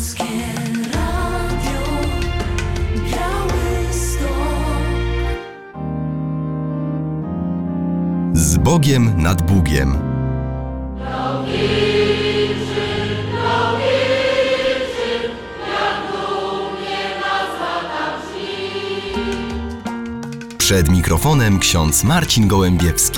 Z Bogiem nad Bugiem. Przed mikrofonem ksiądz Marcin Gołębiewski.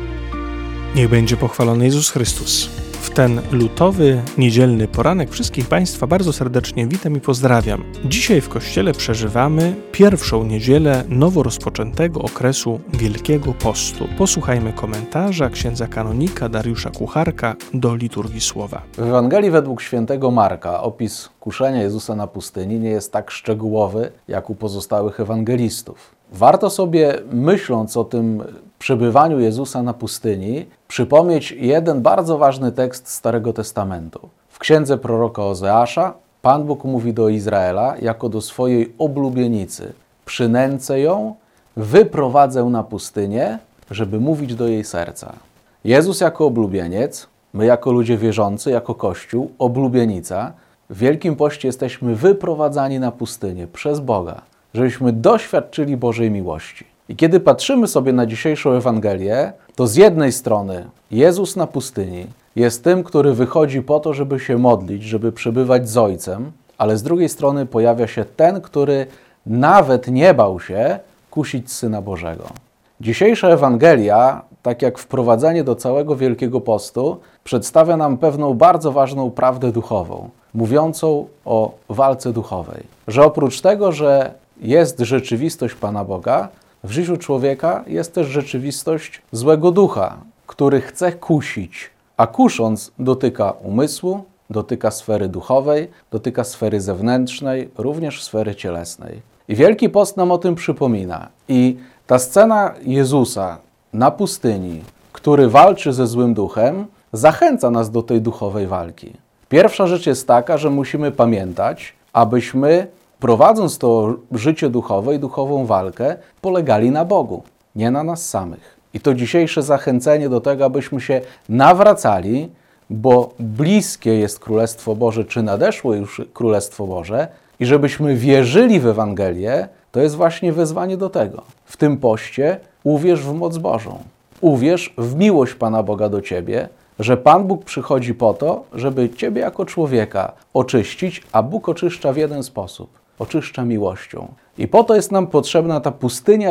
Niech będzie pochwalony Jezus Chrystus. W ten lutowy, niedzielny poranek wszystkich Państwa bardzo serdecznie witam i pozdrawiam. Dzisiaj w Kościele przeżywamy pierwszą niedzielę nowo rozpoczętego okresu Wielkiego Postu. Posłuchajmy komentarza księdza kanonika Dariusza Kucharka do liturgii słowa. W Ewangelii według świętego Marka opis kuszenia Jezusa na pustyni nie jest tak szczegółowy jak u pozostałych ewangelistów. Warto sobie, myśląc o tym przebywaniu Jezusa na pustyni, przypomnieć jeden bardzo ważny tekst Starego Testamentu. W księdze proroka Ozeasza Pan Bóg mówi do Izraela jako do swojej oblubienicy: przynęcę ją, wyprowadzę na pustynię, żeby mówić do jej serca. Jezus jako oblubieniec, my jako ludzie wierzący, jako Kościół, oblubienica, w Wielkim Poście jesteśmy wyprowadzani na pustynię przez Boga, żebyśmy doświadczyli Bożej miłości. I kiedy patrzymy sobie na dzisiejszą Ewangelię, to z jednej strony Jezus na pustyni jest tym, który wychodzi po to, żeby się modlić, żeby przebywać z Ojcem, ale z drugiej strony pojawia się ten, który nawet nie bał się kusić Syna Bożego. Dzisiejsza Ewangelia, tak jak wprowadzenie do całego Wielkiego Postu, przedstawia nam pewną bardzo ważną prawdę duchową, mówiącą o walce duchowej. Że oprócz tego, że jest rzeczywistość Pana Boga, w życiu człowieka jest też rzeczywistość złego ducha, który chce kusić, a kusząc dotyka umysłu, dotyka sfery duchowej, dotyka sfery zewnętrznej, również sfery cielesnej. I Wielki Post nam o tym przypomina. I ta scena Jezusa na pustyni, który walczy ze złym duchem, zachęca nas do tej duchowej walki. Pierwsza rzecz jest taka, że musimy pamiętać, abyśmy prowadząc to życie duchowe i duchową walkę, polegali na Bogu, nie na nas samych. I to dzisiejsze zachęcenie do tego, abyśmy się nawracali, bo bliskie jest Królestwo Boże, czy nadeszło już Królestwo Boże, i żebyśmy wierzyli w Ewangelię, to jest właśnie wezwanie do tego. W tym poście uwierz w moc Bożą. Uwierz w miłość Pana Boga do ciebie, że Pan Bóg przychodzi po to, żeby ciebie jako człowieka oczyścić, a Bóg oczyszcza w jeden sposób. Oczyszcza miłością. I po to jest nam potrzebna ta pustynia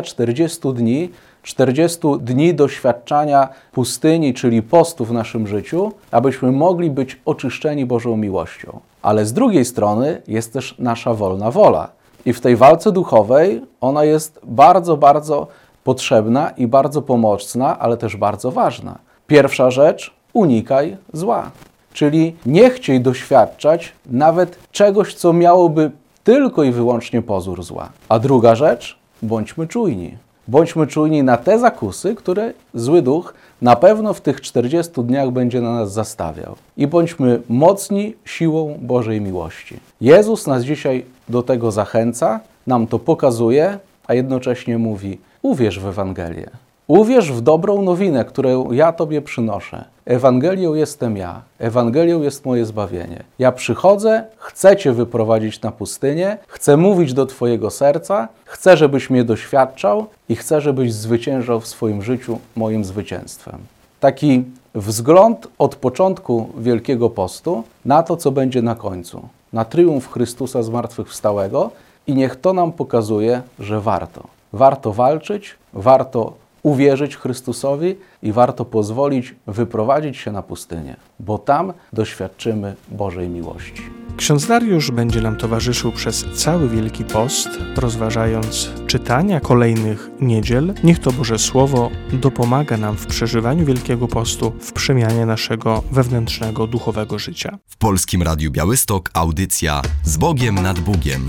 40 dni doświadczania pustyni, czyli postu w naszym życiu, abyśmy mogli być oczyszczeni Bożą miłością. Ale z drugiej strony jest też nasza wolna wola. I w tej walce duchowej ona jest bardzo, bardzo potrzebna i bardzo pomocna, ale też bardzo ważna. Pierwsza rzecz, unikaj zła. Czyli nie chciej doświadczać nawet czegoś, co miałoby tylko i wyłącznie pozór zła. A druga rzecz, bądźmy czujni. Bądźmy czujni na te zakusy, które zły duch na pewno w tych 40 dniach będzie na nas zastawiał. I bądźmy mocni siłą Bożej miłości. Jezus nas dzisiaj do tego zachęca, nam to pokazuje, a jednocześnie mówi: uwierz w Ewangelię. Uwierz w dobrą nowinę, którą ja Tobie przynoszę. Ewangelią jestem ja. Ewangelią jest moje zbawienie. Ja przychodzę, chcę Cię wyprowadzić na pustynię, chcę mówić do Twojego serca, chcę, żebyś mnie doświadczał i chcę, żebyś zwyciężał w swoim życiu moim zwycięstwem. Taki wzgląd od początku Wielkiego Postu na to, co będzie na końcu. Na triumf Chrystusa zmartwychwstałego i niech to nam pokazuje, że warto. Warto walczyć, warto uwierzyć Chrystusowi i warto pozwolić wyprowadzić się na pustynię, bo tam doświadczymy Bożej miłości. Ksiądz Dariusz będzie nam towarzyszył przez cały Wielki Post, rozważając czytania kolejnych niedziel. Niech to Boże Słowo dopomaga nam w przeżywaniu Wielkiego Postu, w przemianie naszego wewnętrznego, duchowego życia. W Polskim Radiu Białystok audycja Z Bogiem nad Bugiem.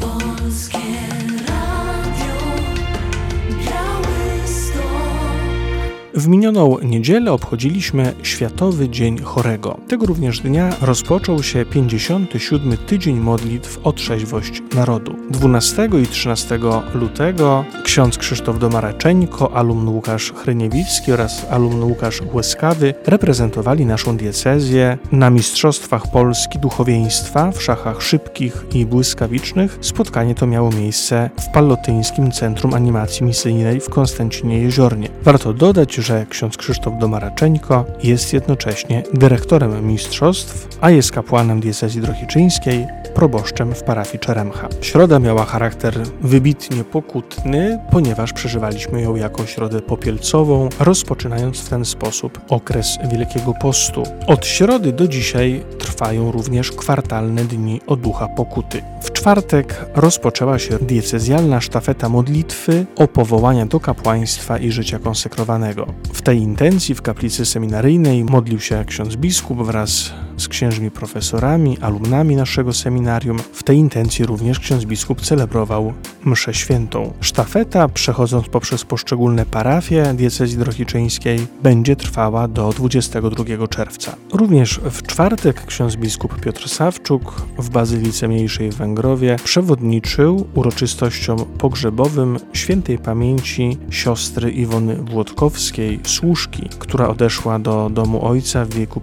W minioną niedzielę obchodziliśmy Światowy Dzień Chorego. Tego również dnia rozpoczął się 57. Tydzień Modlitw o Trzeźwość Narodu. 12 i 13 lutego ksiądz Krzysztof Domaraczeńko, alumn Łukasz Hryniewiczki oraz alumn Łukasz Łyskawy reprezentowali naszą diecezję na Mistrzostwach Polski Duchowieństwa w szachach szybkich i błyskawicznych. Spotkanie to miało miejsce w Pallotyńskim Centrum Animacji Misyjnej w Konstancinie Jeziornie. Warto dodać, że ksiądz Krzysztof Domaraczeńko jest jednocześnie dyrektorem mistrzostw, a jest kapłanem diecezji drohiczyńskiej, proboszczem w parafii Czeremcha. Środa miała charakter wybitnie pokutny, ponieważ przeżywaliśmy ją jako środę popielcową, rozpoczynając w ten sposób okres Wielkiego Postu. Od środy do dzisiaj trwają również kwartalne dni o ducha pokuty. W czwartek rozpoczęła się diecezjalna sztafeta modlitwy o powołania do kapłaństwa i życia konsekrowanego. W tej intencji w kaplicy seminaryjnej modlił się ksiądz biskup wraz z księżmi profesorami, alumnami naszego seminarium. W tej intencji również ksiądz biskup celebrował mszę świętą. Sztafeta, przechodząc poprzez poszczególne parafie diecezji drohiczyńskiej, będzie trwała do 22 czerwca. Również w czwartek ksiądz biskup Piotr Sawczuk w Bazylice Mniejszej w Węgrowie przewodniczył uroczystościom pogrzebowym świętej pamięci siostry Iwony Włodkowskiej, służki, która odeszła do domu ojca w wieku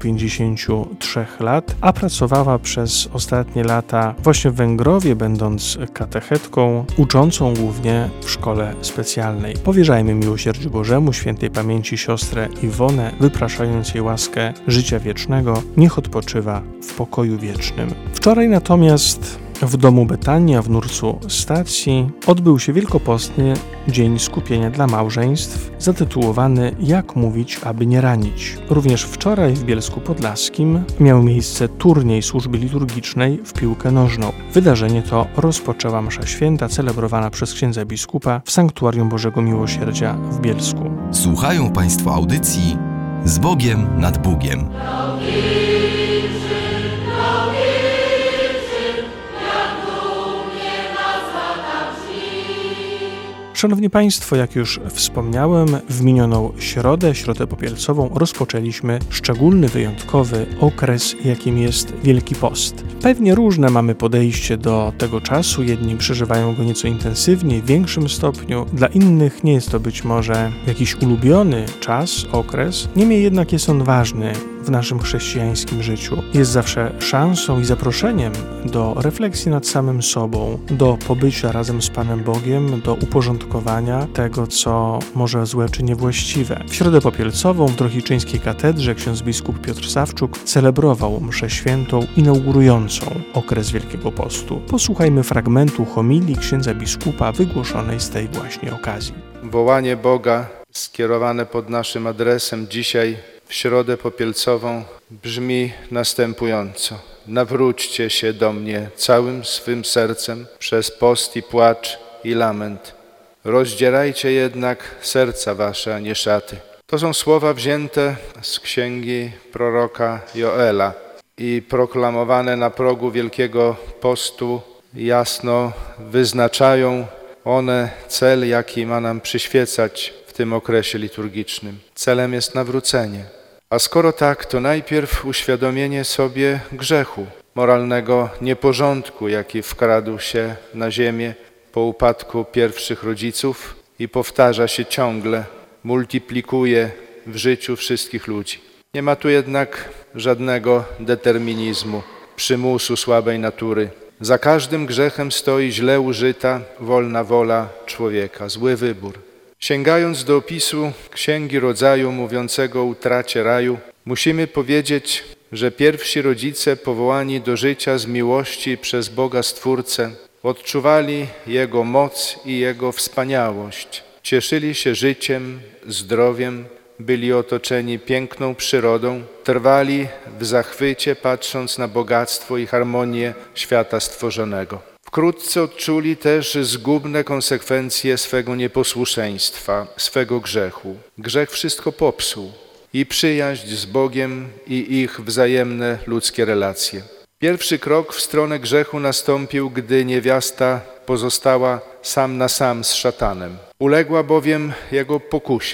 53 lat, a pracowała przez ostatnie lata właśnie w Węgrowie, będąc katechetką, uczącą głównie w szkole specjalnej. Powierzajmy miłosierdziu Bożemu świętej pamięci siostrę Iwonę, wypraszając jej łaskę życia wiecznego, niech odpoczywa w pokoju wiecznym. Wczoraj natomiast w domu Betania w Nurcu Stacji odbył się wielkopostny Dzień Skupienia dla Małżeństw, zatytułowany Jak mówić, aby nie ranić. Również wczoraj w Bielsku Podlaskim miał miejsce turniej służby liturgicznej w piłkę nożną. Wydarzenie to rozpoczęła msza święta celebrowana przez księdza biskupa w Sanktuarium Bożego Miłosierdzia w Bielsku. Słuchają Państwo audycji Z Bogiem nad Bugiem. Szanowni Państwo, jak już wspomniałem, w minioną środę popielcową rozpoczęliśmy szczególny, wyjątkowy okres, jakim jest Wielki Post. Pewnie różne mamy podejście do tego czasu, jedni przeżywają go nieco intensywniej, w większym stopniu, dla innych nie jest to być może jakiś ulubiony czas, okres, niemniej jednak jest on ważny w naszym chrześcijańskim życiu. Jest zawsze szansą i zaproszeniem do refleksji nad samym sobą, do pobycia razem z Panem Bogiem, do uporządkowania tego, co może złe czy niewłaściwe. W środę popielcową w Drohiczyńskiej Katedrze ksiądz biskup Piotr Sawczuk celebrował mszę świętą inaugurującą okres Wielkiego Postu. Posłuchajmy fragmentu homilii księdza biskupa wygłoszonej z tej właśnie okazji. Wołanie Boga skierowane pod naszym adresem dzisiaj w środę popielcową brzmi następująco. Nawróćcie się do mnie całym swym sercem przez post i płacz i lament. Rozdzierajcie jednak serca wasze, a nie szaty. To są słowa wzięte z księgi proroka Joela i proklamowane na progu Wielkiego Postu jasno wyznaczają one cel, jaki ma nam przyświecać w tym okresie liturgicznym. Celem jest nawrócenie. A skoro tak, to najpierw uświadomienie sobie grzechu, moralnego nieporządku, jaki wkradł się na ziemię po upadku pierwszych rodziców i powtarza się ciągle, multiplikuje w życiu wszystkich ludzi. Nie ma tu jednak żadnego determinizmu, przymusu słabej natury. Za każdym grzechem stoi źle użyta, wolna wola człowieka, zły wybór. Sięgając do opisu Księgi Rodzaju mówiącego o utracie raju, musimy powiedzieć, że pierwsi rodzice powołani do życia z miłości przez Boga Stwórcę odczuwali Jego moc i Jego wspaniałość. Cieszyli się życiem, zdrowiem, byli otoczeni piękną przyrodą, trwali w zachwycie patrząc na bogactwo i harmonię świata stworzonego. Wkrótce odczuli też zgubne konsekwencje swego nieposłuszeństwa, swego grzechu. Grzech wszystko popsuł, i przyjaźń z Bogiem, i ich wzajemne ludzkie relacje. Pierwszy krok w stronę grzechu nastąpił, gdy niewiasta pozostała sam na sam z szatanem. Uległa bowiem jego pokusie.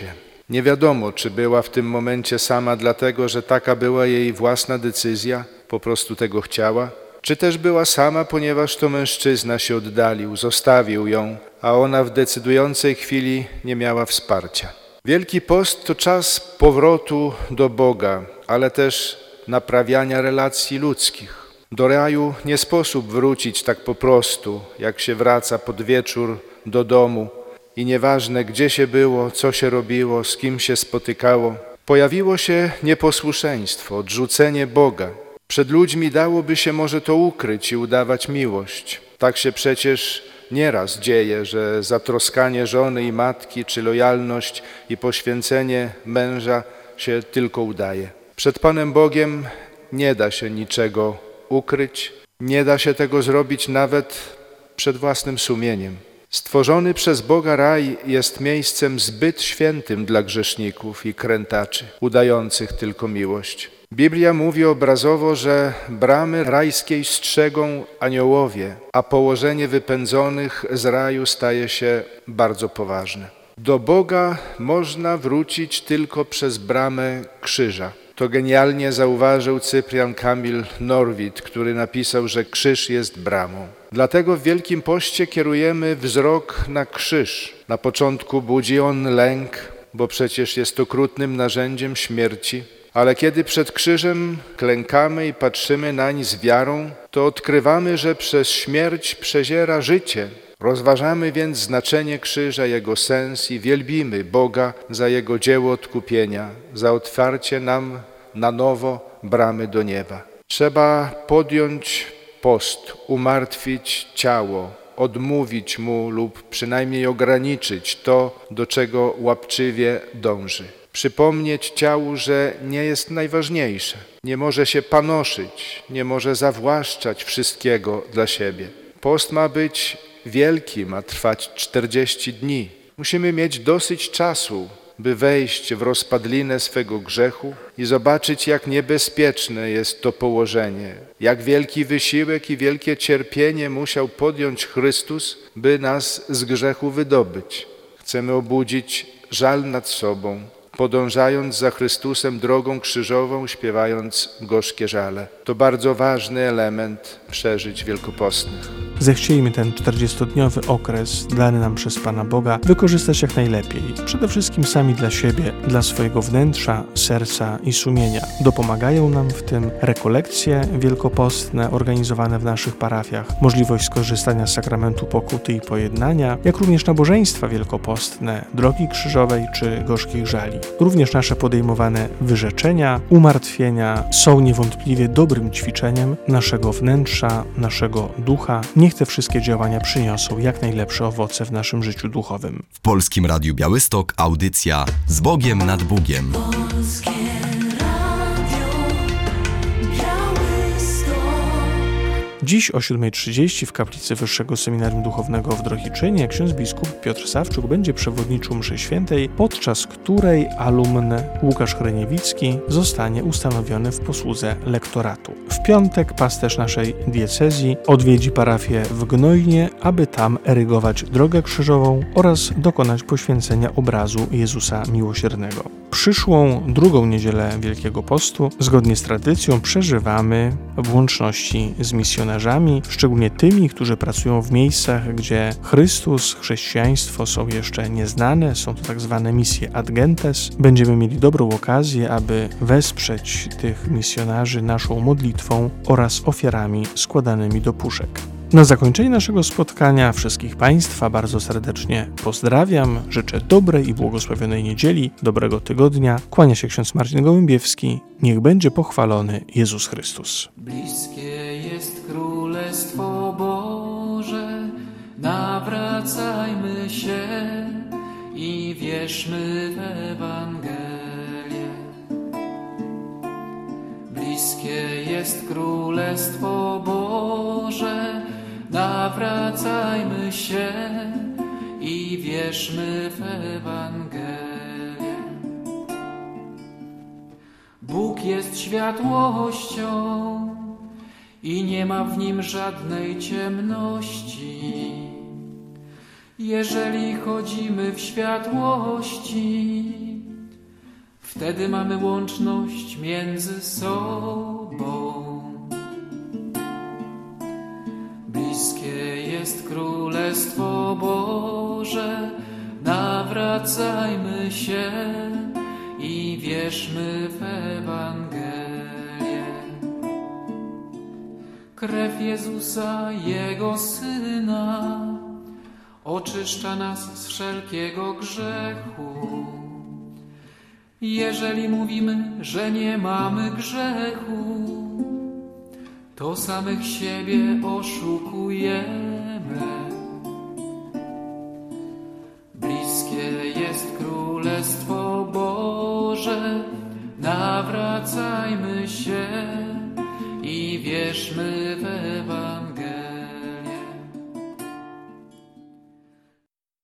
Nie wiadomo, czy była w tym momencie sama dlatego, że taka była jej własna decyzja, po prostu tego chciała, czy też była sama, ponieważ to mężczyzna się oddalił, zostawił ją, a ona w decydującej chwili nie miała wsparcia. Wielki Post to czas powrotu do Boga, ale też naprawiania relacji ludzkich. Do raju nie sposób wrócić tak po prostu, jak się wraca pod wieczór do domu i nieważne gdzie się było, co się robiło, z kim się spotykało, pojawiło się nieposłuszeństwo, odrzucenie Boga. Przed ludźmi dałoby się może to ukryć i udawać miłość. Tak się przecież nieraz dzieje, że zatroskanie żony i matki, czy lojalność i poświęcenie męża się tylko udaje. Przed Panem Bogiem nie da się niczego ukryć, nie da się tego zrobić nawet przed własnym sumieniem. Stworzony przez Boga raj jest miejscem zbyt świętym dla grzeszników i krętaczy, udających tylko miłość. Biblia mówi obrazowo, że bramy rajskiej strzegą aniołowie, a położenie wypędzonych z raju staje się bardzo poważne. Do Boga można wrócić tylko przez bramę krzyża. To genialnie zauważył Cyprian Kamil Norwid, który napisał, że krzyż jest bramą. Dlatego w Wielkim Poście kierujemy wzrok na krzyż. Na początku budzi on lęk, bo przecież jest okrutnym narzędziem śmierci. Ale kiedy przed krzyżem klękamy i patrzymy nań z wiarą, to odkrywamy, że przez śmierć przeziera życie. Rozważamy więc znaczenie krzyża, jego sens i wielbimy Boga za jego dzieło odkupienia, za otwarcie nam na nowo bramy do nieba. Trzeba podjąć post, umartwić ciało, odmówić mu lub przynajmniej ograniczyć to, do czego łapczywie dąży. Przypomnieć ciału, że nie jest najważniejsze, nie może się panoszyć, nie może zawłaszczać wszystkiego dla siebie. Post ma być wielki, ma trwać 40 dni. Musimy mieć dosyć czasu, by wejść w rozpadlinę swego grzechu i zobaczyć, jak niebezpieczne jest to położenie, jak wielki wysiłek i wielkie cierpienie musiał podjąć Chrystus, by nas z grzechu wydobyć. Chcemy obudzić żal nad sobą, podążając za Chrystusem drogą krzyżową, śpiewając gorzkie żale. To bardzo ważny element przeżyć wielkopostnych. Zechciejmy ten 40-dniowy okres dany nam przez Pana Boga wykorzystać jak najlepiej. Przede wszystkim sami dla siebie, dla swojego wnętrza, serca i sumienia. Dopomagają nam w tym rekolekcje wielkopostne organizowane w naszych parafiach, możliwość skorzystania z sakramentu pokuty i pojednania, jak również nabożeństwa wielkopostne, drogi krzyżowej czy gorzkich żali. Również nasze podejmowane wyrzeczenia, umartwienia są niewątpliwie dobrym ćwiczeniem naszego wnętrza, naszego ducha. Niech te wszystkie działania przyniosą jak najlepsze owoce w naszym życiu duchowym. W Polskim Radiu Białystok audycja Z Bogiem nad Bugiem. Dziś o 7:30 w kaplicy Wyższego Seminarium Duchownego w Drohiczynie ksiądz biskup Piotr Sawczuk będzie przewodniczył mszy świętej, podczas której alumn Łukasz Hreniewicki zostanie ustanowiony w posłudze lektoratu. W piątek pasterz naszej diecezji odwiedzi parafię w Gnojnie, aby tam erygować drogę krzyżową oraz dokonać poświęcenia obrazu Jezusa Miłosiernego. Przyszłą drugą niedzielę Wielkiego Postu, zgodnie z tradycją, przeżywamy w łączności z misjonarzami, szczególnie tymi, którzy pracują w miejscach, gdzie Chrystus, chrześcijaństwo są jeszcze nieznane, są to tak zwane misje ad gentes. Będziemy mieli dobrą okazję, aby wesprzeć tych misjonarzy naszą modlitwą oraz ofiarami składanymi do puszek. Na zakończenie naszego spotkania wszystkich Państwa bardzo serdecznie pozdrawiam, życzę dobrej i błogosławionej niedzieli, dobrego tygodnia. Kłania się ksiądz Marcin Gołębiewski. Niech będzie pochwalony Jezus Chrystus. Bliskie jest Królestwo Boże, nawracajmy się i wierzmy w Ewangelię. Bliskie jest Królestwo Boże, nawracajmy się i wierzmy w Ewangelię. Bóg jest światłością i nie ma w nim żadnej ciemności. Jeżeli chodzimy w światłości, wtedy mamy łączność między sobą. Bliskie jest Królestwo Boże, nawracajmy się i wierzmy w Ewangelię. Krew Jezusa, Jego Syna, oczyszcza nas z wszelkiego grzechu. Jeżeli mówimy, że nie mamy grzechu, to samych siebie oszukujemy. Bliskie jest Królestwo Boże, nawracajmy się i wierzmy w Ewangelię.